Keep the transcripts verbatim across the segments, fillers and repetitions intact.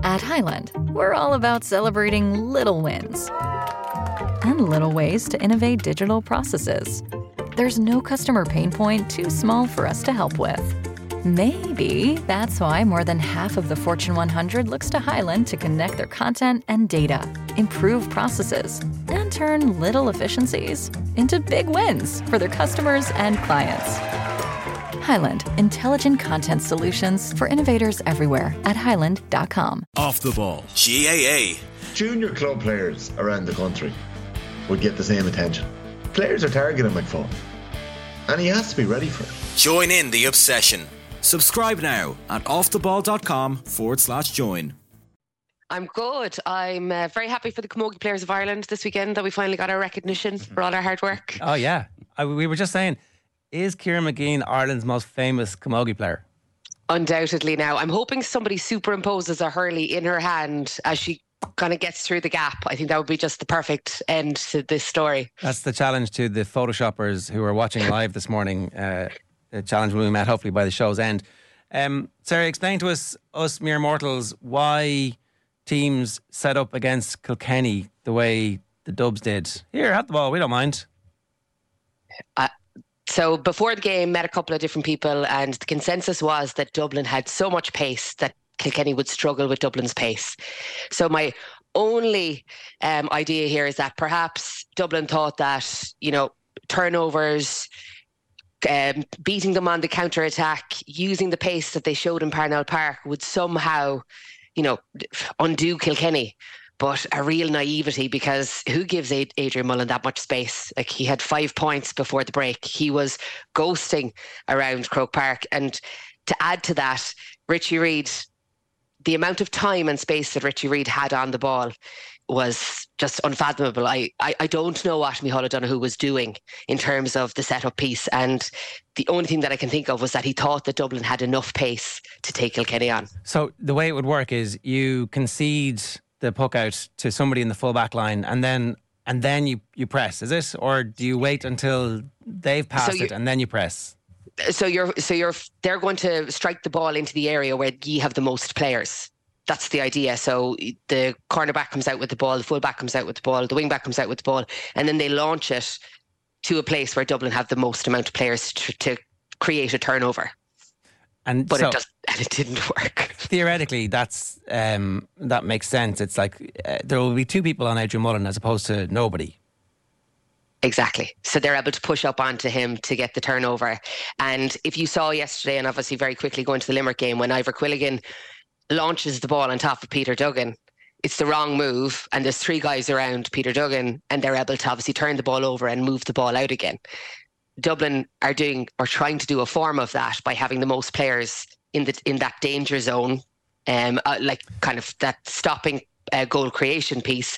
At Highland, we're all about celebrating little wins and little ways to innovate digital processes. There's no customer pain point too small for us to help with. Maybe that's why more than half of the Fortune one hundred looks to Highland to connect their content and data, improve processes, and turn little efficiencies into big wins for their customers and clients. Highland, intelligent content solutions for innovators everywhere at highland dot com. Off the ball. G A A. Junior club players around the country would get the same attention. Players are targeting McFall, and he has to be ready for it. Join in the obsession. Subscribe now at offtheball.com forward slash join. I'm good. I'm uh, very happy for the Camogie Players of Ireland this weekend that we finally got our recognition for all our hard work. Oh, yeah. I, we were just saying, is Ciara Mageean Ireland's most famous camogie player? Undoubtedly now. I'm hoping somebody superimposes a hurley in her hand as she kind of gets through the gap. I think that would be just the perfect end to this story. That's the challenge to the photoshoppers who are watching live this morning. Uh, a challenge will be met hopefully by the show's end. Um, Sarah, explain to us, us mere mortals, why teams set up against Kilkenny the way the Dubs did. Here, have the ball, we don't mind. Uh, So before the game, met a couple of different people, and the consensus was that Dublin had so much pace that Kilkenny would struggle with Dublin's pace. So my only um, idea here is that perhaps Dublin thought that, you know, turnovers, um, beating them on the counter-attack, using the pace that they showed in Parnell Park would somehow, you know, undo Kilkenny. But a real naivety, because who gives Adrian Mullen that much space? Like, he had five points before the break. He was ghosting around Croke Park. And to add to that, Richie Reid, the amount of time and space that Richie Reid had on the ball was just unfathomable. I, I, I don't know what Micheál O'Donoghue was doing in terms of the setup piece. And the only thing that I can think of was that he thought that Dublin had enough pace to take Kilkenny on. So the way it would work is you concede the puck out to somebody in the full back line, and then and then you, you press, is it? Or do you wait until they've passed so it and then you press? So you're so you're they're going to strike the ball into the area where you have the most players. That's the idea. So the cornerback comes out with the ball, the fullback comes out with the ball, the wingback comes out with the ball, and then they launch it to a place where Dublin have the most amount of players to, to create a turnover. And but so, it just and it didn't work. Theoretically, that's um, that makes sense. It's like uh, there will be two people on Adrian Mullen as opposed to nobody. Exactly. So they're able to push up onto him to get the turnover. And if you saw yesterday, and obviously very quickly going to the Limerick game, when Ivor Quilligan launches the ball on top of Peter Duggan, it's the wrong move, and there's three guys around Peter Duggan, and they're able to obviously turn the ball over and move the ball out again. Dublin are doing or trying to do a form of that by having the most players in the in that danger zone, um, uh, like kind of that stopping uh, goal creation piece.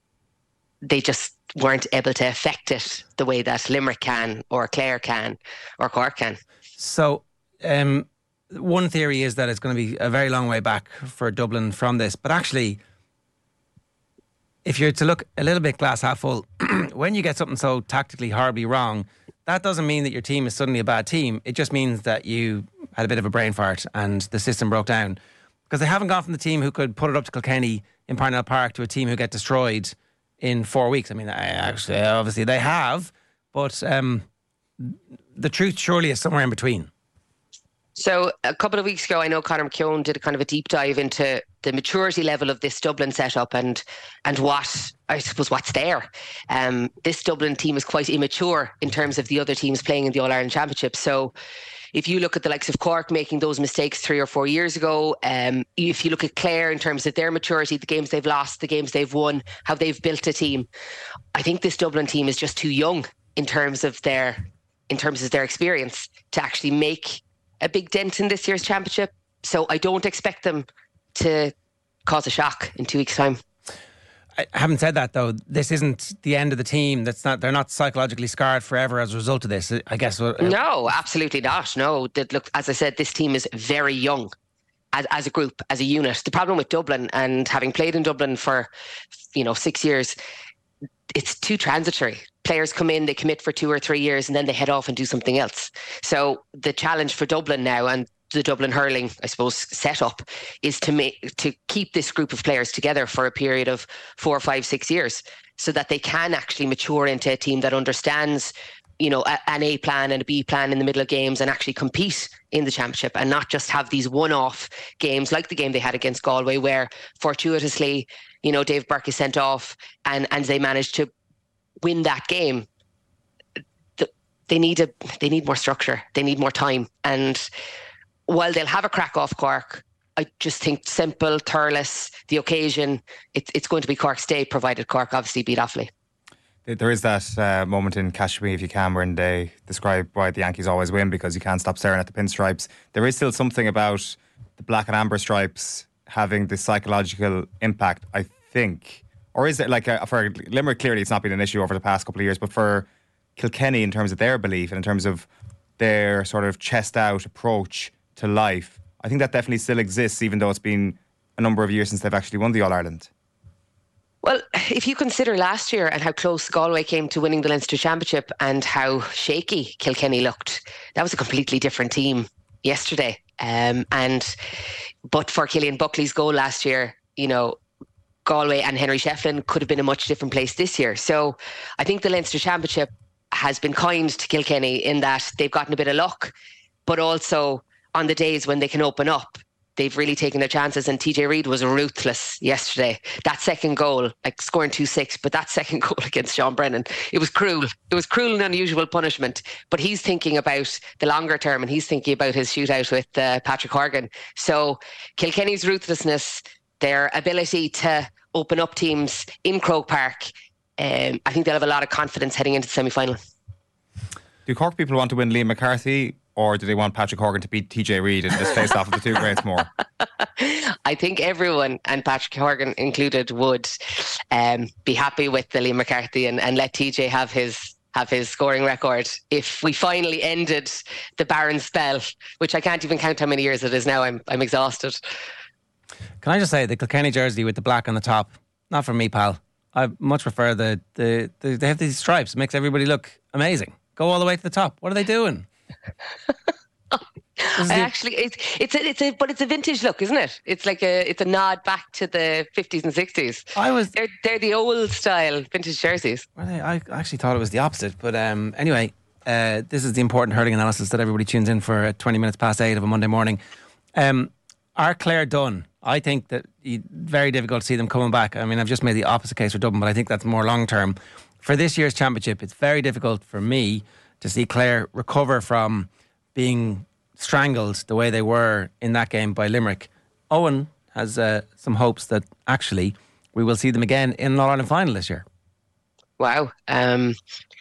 They just weren't able to affect it the way that Limerick can, or Clare can, or Cork can. So, um, one theory is that it's going to be a very long way back for Dublin from this, but actually, if you're to look a little bit glass half full, when you get something so tactically horribly wrong, that doesn't mean that your team is suddenly a bad team. It just means that you had a bit of a brain fart and the system broke down. Because they haven't gone from the team who could put it up to Kilkenny in Parnell Park to a team who get destroyed in four weeks. I mean, actually, obviously they have, but um, the truth surely is somewhere in between. So a couple of weeks ago, I know Conor McKeown did a kind of a deep dive into the maturity level of this Dublin setup and and what, I suppose, what's there. Um, this Dublin team is quite immature in terms of the other teams playing in the All-Ireland Championship. So if you look at the likes of Cork making those mistakes three or four years ago, um, if you look at Clare in terms of their maturity, the games they've lost, the games they've won, how they've built a team, I think this Dublin team is just too young in terms of their in terms of their experience to actually make a big dent in this year's championship. So I don't expect them to cause a shock in two weeks' time. I haven't said that though. This isn't the end of the team. That's not. They're not psychologically scarred forever as a result of this, I guess. No, absolutely not. No, that look, as I said, this team is very young as as a group, as a unit. The problem with Dublin, and having played in Dublin for, you know, six years, it's too transitory. Players come in, they commit for two or three years, and then they head off and do something else. So the challenge for Dublin now, and the Dublin hurling, I suppose, setup is to make to keep this group of players together for a period of four, five, six years, so that they can actually mature into a team that understands, you know, a, an A plan and a B plan in the middle of games and actually compete in the championship, and not just have these one-off games like the game they had against Galway, where fortuitously, you know, Dave Burke is sent off and and they managed to win that game. They need a they need more structure. They need more time. And while they'll have a crack off Cork, I just think simple, Thurles, the occasion, it, it's going to be Cork's day, provided Cork obviously beat Offaly. There is that uh, moment in Catch Me If You Can when they describe why the Yankees always win, because you can't stop staring at the pinstripes. There is still something about the black and amber stripes having the psychological impact, I think. Or is it like, a, for Limerick, clearly it's not been an issue over the past couple of years, but for Kilkenny, in terms of their belief and in terms of their sort of chest out approach to life, I think that definitely still exists, even though it's been a number of years since they've actually won the All-Ireland. Well, if you consider last year and how close Galway came to winning the Leinster Championship and how shaky Kilkenny looked, that was a completely different team yesterday. Um, and but for Cillian Buckley's goal last year, you know, Galway and Henry Shefflin could have been a much different place this year. So I think the Leinster Championship has been kind to Kilkenny in that they've gotten a bit of luck, but also on the days when they can open up, they've really taken their chances. And T J Reid was ruthless yesterday. That second goal, like scoring two six, but that second goal against Sean Brennan, it was cruel. It was cruel and unusual punishment. But he's thinking about the longer term, and he's thinking about his shootout with uh, Patrick Horgan. So Kilkenny's ruthlessness, their ability to open up teams in Croke Park, Um, I think they'll have a lot of confidence heading into the semi-final. Do Cork people want to win Liam McCarthy, or do they want Patrick Horgan to beat T J Reid and just face off with the two greats more? I think everyone, and Patrick Horgan included, would um, be happy with the Liam McCarthy and, and let T J have his have his scoring record if we finally ended the Barron spell, which I can't even count how many years it is now. I'm I'm exhausted. Can I just say, the Kilkenny jersey with the black on the top, not for me, pal. I much prefer the, the, the they have these stripes. It makes everybody look amazing. Go all the way to the top. What are they doing? I actually, it's it's a, it's a but it's a vintage look, isn't it? It's like a it's a nod back to the fifties and sixties. I was they're they're the old style vintage jerseys. Well, I actually thought it was the opposite, but um, anyway, uh, this is the important hurling analysis that everybody tunes in for at twenty minutes past eight of a Monday morning. Um, are Clare done? I think that it's very difficult to see them coming back. I mean, I've just made the opposite case for Dublin, but I think that's more long term. For this year's championship, it's very difficult for me to see Clare recover from being strangled the way they were in that game by Limerick. Owen has uh, some hopes that actually we will see them again in an All-Ireland final this year. Wow. Um,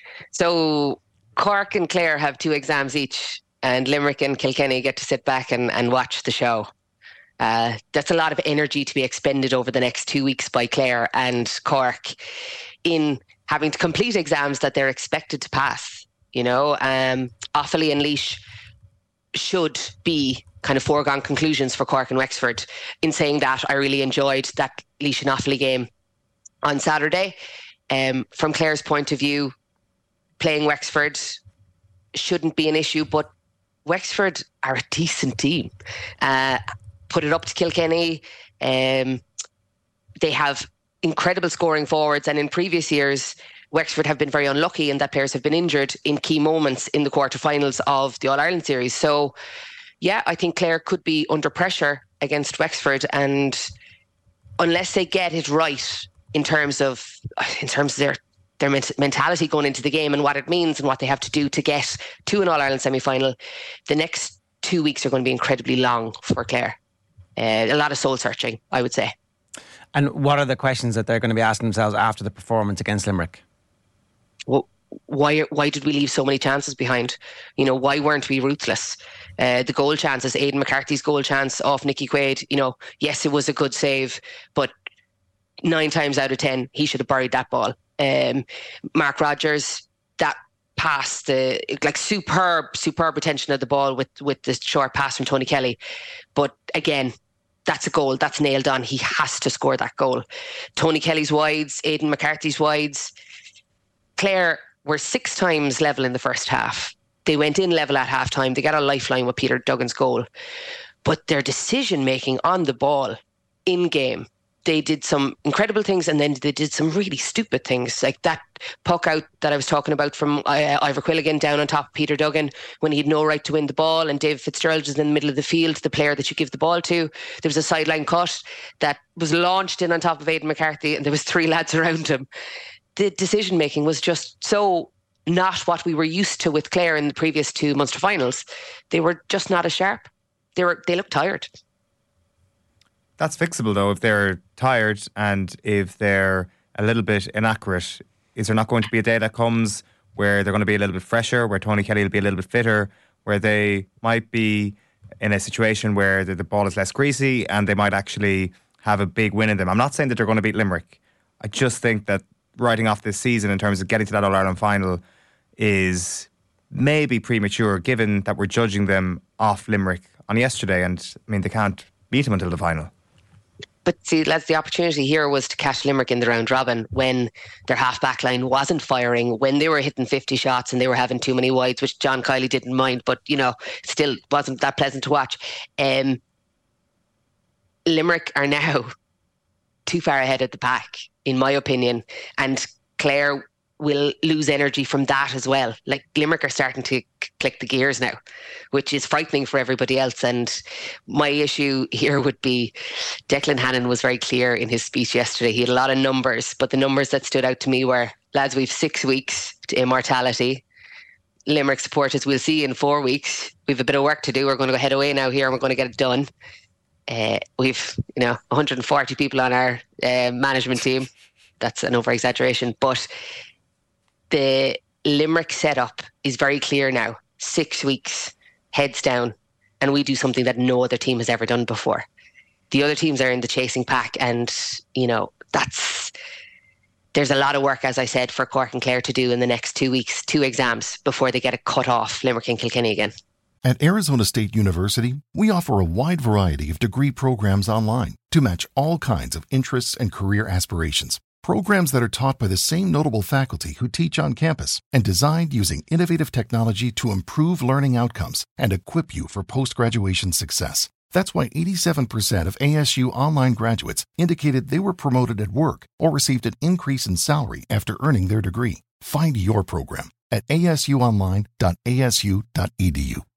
so Cork and Clare have two exams each, and Limerick and Kilkenny get to sit back and, and watch the show. Uh, that's a lot of energy to be expended over the next two weeks by Clare and Cork in having to complete exams that they're expected to pass. You know, um, Offaly and Laois should be kind of foregone conclusions for Cork and Wexford. In saying that, I really enjoyed that Laois and Offaly game on Saturday. Um, from Clare's point of view, playing Wexford shouldn't be an issue, but Wexford are a decent team. Uh, put it up to Kilkenny. Um, they have incredible scoring forwards, and in previous years, Wexford have been very unlucky in that players have been injured in key moments in the quarterfinals of the All-Ireland series. So, yeah, I think Clare could be under pressure against Wexford, and unless they get it right in terms of in terms of their their mentality going into the game and what it means and what they have to do to get to an All-Ireland semi-final, the next two weeks are going to be incredibly long for Clare. Uh, a lot of soul-searching, I would say. And what are the questions that they're going to be asking themselves after the performance against Limerick? Well, why why did we leave so many chances behind? You know, why weren't we ruthless? Uh, the goal chances, Aidan McCarthy's goal chance off Nicky Quaid, you know, yes, it was a good save, but nine times out of ten, he should have buried that ball. Um, Mark Rogers, that pass, the like superb, superb retention of the ball with, with the short pass from Tony Kelly. But again, that's a goal. That's nailed on. He has to score that goal. Tony Kelly's wides, Aidan McCarthy's wides. Clare were six times level in the first half. They went in level at half-time. They got a lifeline with Peter Duggan's goal. But their decision-making on the ball in-game, they did some incredible things, and then they did some really stupid things, like that puck out that I was talking about from uh, Ivor Quilligan down on top of Peter Duggan when he had no right to win the ball, and David Fitzgerald was in the middle of the field, the player that you give the ball to. There was a sideline cut that was launched in on top of Aidan McCarthy, and there was three lads around him. The decision making was just so not what we were used to with Clare in the previous two Munster finals. They were just not as sharp. They were they looked tired. That's fixable, though, if they're tired and if they're a little bit inaccurate. Is there not going to be a day that comes where they're going to be a little bit fresher, where Tony Kelly will be a little bit fitter, where they might be in a situation where the, the ball is less greasy and they might actually have a big win in them? I'm not saying that they're going to beat Limerick. I just think that writing off this season in terms of getting to that All-Ireland final is maybe premature, given that we're judging them off Limerick on yesterday. And, I mean, they can't beat them until the final. But see, lads, the opportunity here was to catch Limerick in the round robin when their half-back line wasn't firing, when they were hitting fifty shots and they were having too many wides, which John Kiley didn't mind, but, you know, still wasn't that pleasant to watch. Um, Limerick are now too far ahead of the pack, in my opinion, and Clare will lose energy from that as well. Like, Limerick are starting to click the gears now, which is frightening for everybody else. And my issue here would be Declan Hannon was very clear in his speech yesterday. He had a lot of numbers, but the numbers that stood out to me were, lads, we've six weeks to immortality. Limerick supporters, we'll see in four weeks. We've a bit of work to do. We're going to go head away now here and we're going to get it done. Uh, we've, you know, one hundred forty people on our uh, management team. That's an over-exaggeration, but the Limerick setup is very clear now. Six weeks, heads down, and we do something that no other team has ever done before. The other teams are in the chasing pack, and, you know, that's... There's a lot of work, as I said, for Cork and Clare to do in the next two weeks, two exams, before they get it cut off Limerick and Kilkenny again. At Arizona State University, we offer a wide variety of degree programs online to match all kinds of interests and career aspirations. Programs that are taught by the same notable faculty who teach on campus and designed using innovative technology to improve learning outcomes and equip you for post-graduation success. That's why eighty-seven percent of A S U online graduates indicated they were promoted at work or received an increase in salary after earning their degree. Find your program at a s u online dot a s u dot e d u.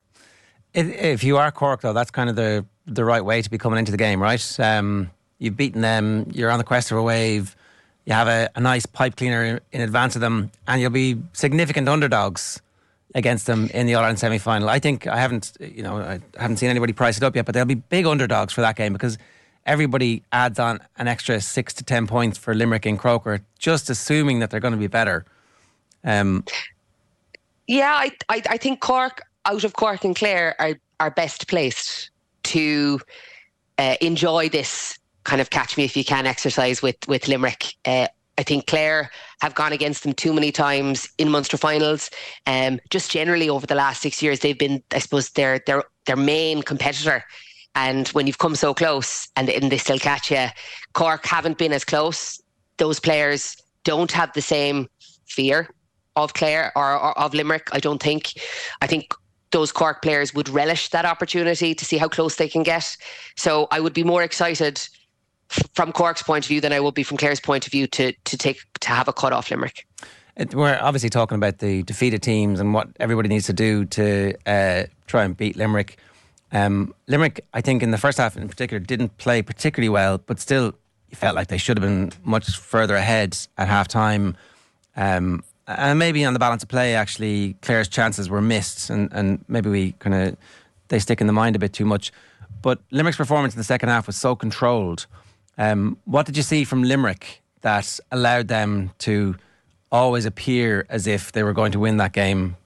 If you are Cork, though, that's kind of the, the right way to be coming into the game, right? Um, You've beaten them, you're on the crest of a wave, you have a, a nice pipe cleaner in advance of them, and you'll be significant underdogs against them in the All-Ireland semi-final. I think, I haven't, you know, I haven't seen anybody price it up yet, but they'll be big underdogs for that game because everybody adds on an extra six to ten points for Limerick and Croker, just assuming that they're going to be better. Um, yeah, I, I I think Cork, out of Cork and Clare, are, are best placed to uh, enjoy this kind of catch me if you can exercise with, with Limerick. Uh, I think Clare have gone against them too many times in Munster finals. Um, just generally over the last six years, they've been, I suppose, their their their main competitor. And when you've come so close and, and they still catch you, Cork haven't been as close. Those players don't have the same fear of Clare or, or of Limerick, I don't think. I think those Cork players would relish that opportunity to see how close they can get. So I would be more excited from Cork's point of view than I would be from Clare's point of view to to take to have a cut off Limerick. It, we're obviously talking about the defeated teams and what everybody needs to do to uh, try and beat Limerick. Um, Limerick, I think in the first half in particular, didn't play particularly well, but still you felt like they should have been much further ahead at half time. Um, and maybe on the balance of play, actually, Clare's chances were missed, and, and maybe we kind of they stick in the mind a bit too much. But Limerick's performance in the second half was so controlled. Um, what did you see from Limerick that allowed them to always appear as if they were going to win that game,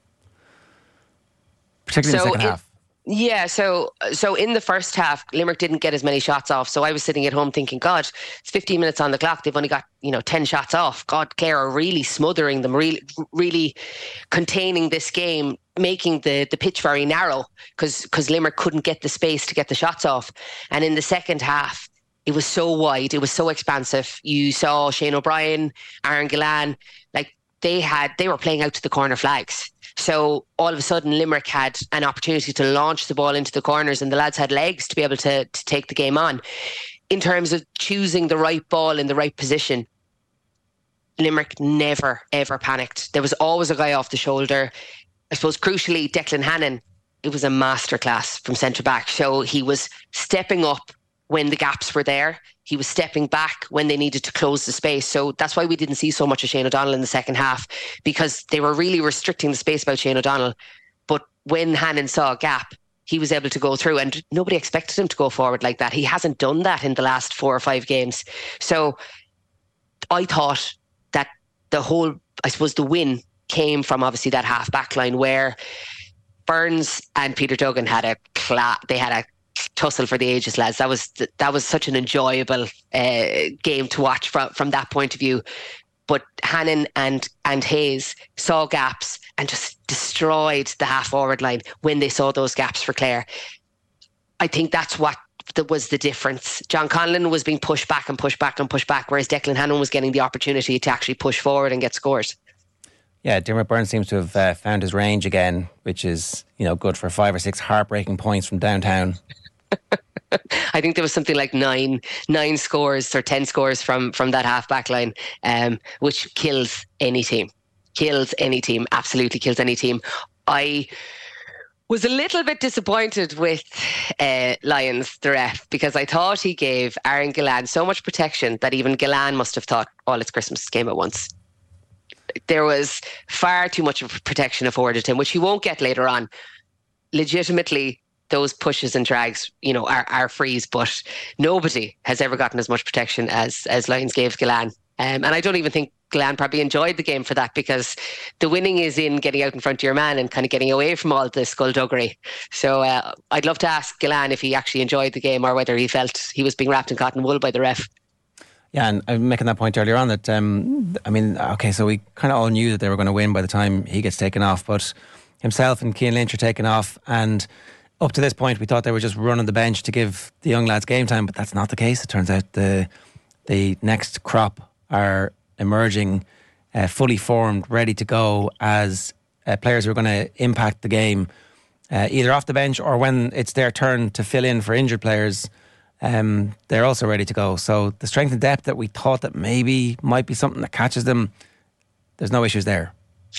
particularly so in the second it, half? Yeah, so so in the first half, Limerick didn't get as many shots off. So I was sitting at home thinking, God, it's fifteen minutes on the clock. They've only got, you know, ten shots off. God, Clare are really smothering them, really, really containing this game, making the, the pitch very narrow because because Limerick couldn't get the space to get the shots off. And in the second half, it was so wide. It was so expansive. You saw Shane O'Brien, Aaron Gillan, like they had, they were playing out to the corner flags. So all of a sudden, Limerick had an opportunity to launch the ball into the corners, and the lads had legs to be able to, to take the game on. In terms of choosing the right ball in the right position, Limerick never, ever panicked. There was always a guy off the shoulder. I suppose, crucially, Declan Hannon, it was a masterclass from centre-back. So he was stepping up when the gaps were there. He was stepping back when they needed to close the space. So that's why we didn't see so much of Shane O'Donnell in the second half, because they were really restricting the space about Shane O'Donnell. But when Hannon saw a gap, he was able to go through, and nobody expected him to go forward like that. He hasn't done that in the last four or five games. So I thought that the whole, I suppose the win came from obviously that half back line where Burns and Peter Duggan had a cla- they had a tussle for the ages, lads. That was that was such an enjoyable uh, game to watch from from that point of view. But Hannon and and Hayes saw gaps and just destroyed the half forward line when they saw those gaps for Clare. I think that's what that was the difference. John Conlon was being pushed back and pushed back and pushed back, whereas Declan Hannon was getting the opportunity to actually push forward and get scores. Yeah, Dermot Burns seems to have uh, found his range again, which is, you know, good for five or six heartbreaking points from downtown. I think there was something like nine nine scores or ten scores from from that half back line, um, which kills any team. Kills any team. Absolutely kills any team. I was a little bit disappointed with uh, Lyons, the ref, because I thought he gave Aaron Gillan so much protection that even Gillan must have thought, all it's Christmas game at once. There was far too much of protection afforded him, which he won't get later on. Legitimately, those pushes and drags, you know, are, are frees, but nobody has ever gotten as much protection as as Lyons gave Gillan. Um, and I don't even think Gillan probably enjoyed the game for that, because the winning is in getting out in front of your man and kind of getting away from all the skullduggery. So uh, I'd love to ask Gillan if he actually enjoyed the game or whether he felt he was being wrapped in cotton wool by the ref. Yeah, and I'm making that point earlier on that, um, I mean, okay, so we kind of all knew that they were going to win by the time he gets taken off, but himself and Cian Lynch are taken off, and up to this point we thought they were just running the bench to give the young lads game time, but that's not the case. It turns out the the next crop are emerging uh, fully formed, ready to go as uh, players who are going to impact the game, uh, either off the bench or when it's their turn to fill in for injured players. Um, they're also ready to go. So the strength and depth that we thought that maybe might be something that catches them, there's no issues there.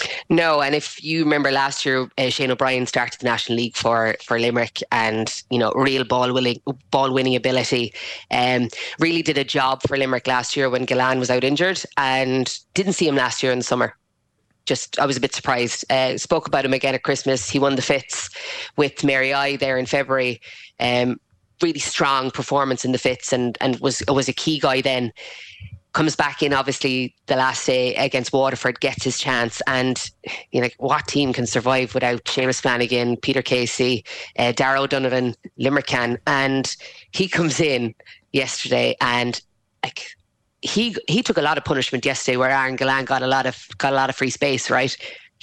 No, and if you remember last year, uh, Shane O'Brien started the National League for for Limerick, and you know, real ball winning ball winning ability. Um, really did a job for Limerick last year when Gillan was out injured, and didn't see him last year in the summer. Just, I was a bit surprised. Uh, spoke about him again at Christmas. He won the Fitz with Mary I there in February. Um, really strong performance in the Fitz, and and was was a key guy then. Comes back in, obviously, the last day against Waterford, gets his chance. And, you know, what team can survive without Seamus Flanagan, Peter Casey, uh, Darragh O'Donovan, Limerick can? And he comes in yesterday, and like he he took a lot of punishment yesterday, where Aaron Gillan got a lot of got a lot of free space, right?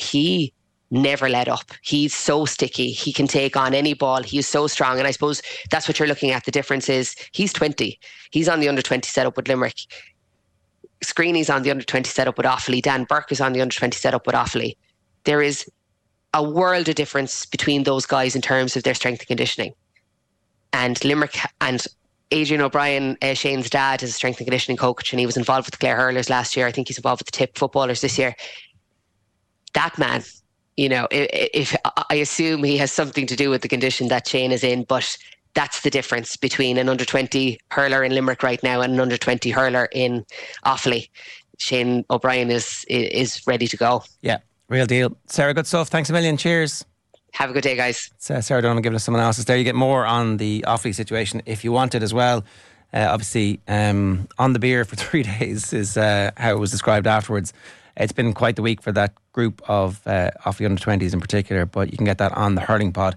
He never let up. He's so sticky. He can take on any ball. He's so strong. And I suppose that's what you're looking at. The difference is he's twenty. He's on the under twenty setup with Limerick. Screeney's on the under twenty setup with Offaly. Dan Burke is on the under twenty setup with Offaly. There is a world of difference between those guys in terms of their strength and conditioning. And Limerick and Adrian O'Brien, uh, Shane's dad, is a strength and conditioning coach, and he was involved with the Clare Hurlers last year. I think he's involved with the Tip footballers this year. That man, you know, if, if I assume he has something to do with the condition that Shane is in, but that's the difference between an under twenty hurler in Limerick right now and an under twenty hurler in Offaly. Shane O'Brien is is ready to go. Yeah, real deal. Sarah, good stuff. Thanks a million. Cheers. Have a good day, guys. It's, uh, Sarah Donovan giving us some analysis there. You get more on the Offaly situation if you want it as well. Uh, obviously, um, on the beer for three days is uh, how it was described afterwards. It's been quite the week for that group of uh, Offaly under twenties in particular, but you can get that on the Hurling Pod.